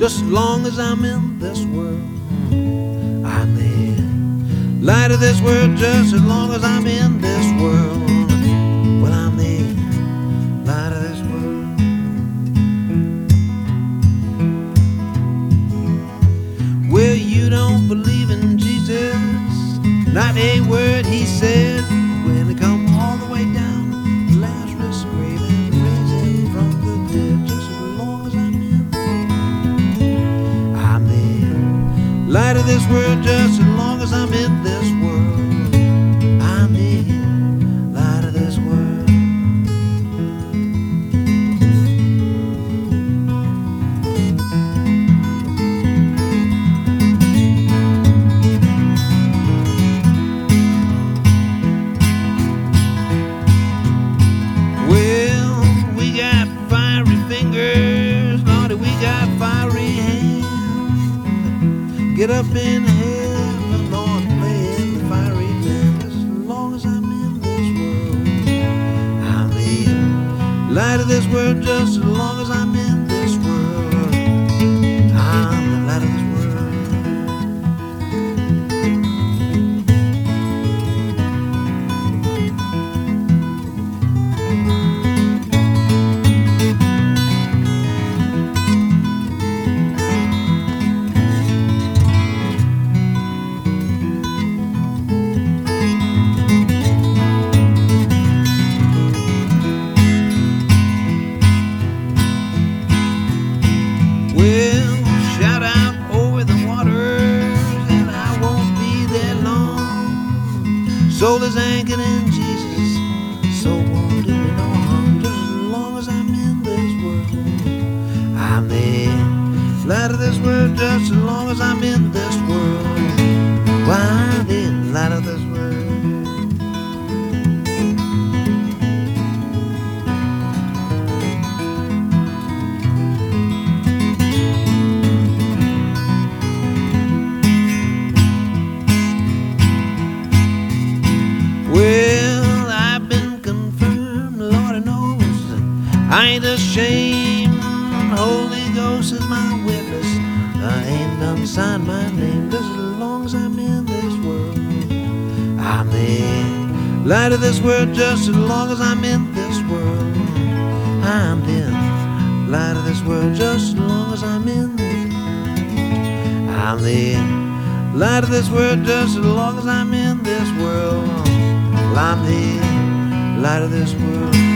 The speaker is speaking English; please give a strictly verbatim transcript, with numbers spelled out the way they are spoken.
just as long as I'm in this world. I'm the light of this world just as long as I'm in this world. Well, I'm the light of this world. Well, you don't believe in Jesus, not a word he said. When he come all the way down Lazarus' grave and raise him from the dead, just as long as I'm in, I'm the light of this world just as long as I'm in this world. I'm the light of this world. Well, we got fiery fingers, Lordy, we got fiery hands. Get up in heaven, Lord, play in the fiery band. As long as I'm in this world, I'm the light of this world just as long as I'm in this world. I'm the light of this world. Well, shout out over the waters, and I won't be there long. Soul is anchored in Jesus, soul won't do me no harm. Just as long as I'm in this world, I'm the light of this world. Just as long as I'm in this world, why, I'm the light of this world. Well, I've been confirmed, Lord knows I ain't ashamed. Holy Ghost is my witness, I ain't done signed my name. Just as long as I'm in this world, I'm the light of this world. Just as long as I'm in this world, I'm the light of this world. Just as long as I'm in, I'm the light of this world. Just as long as I'm in this world, I'm the light of this world.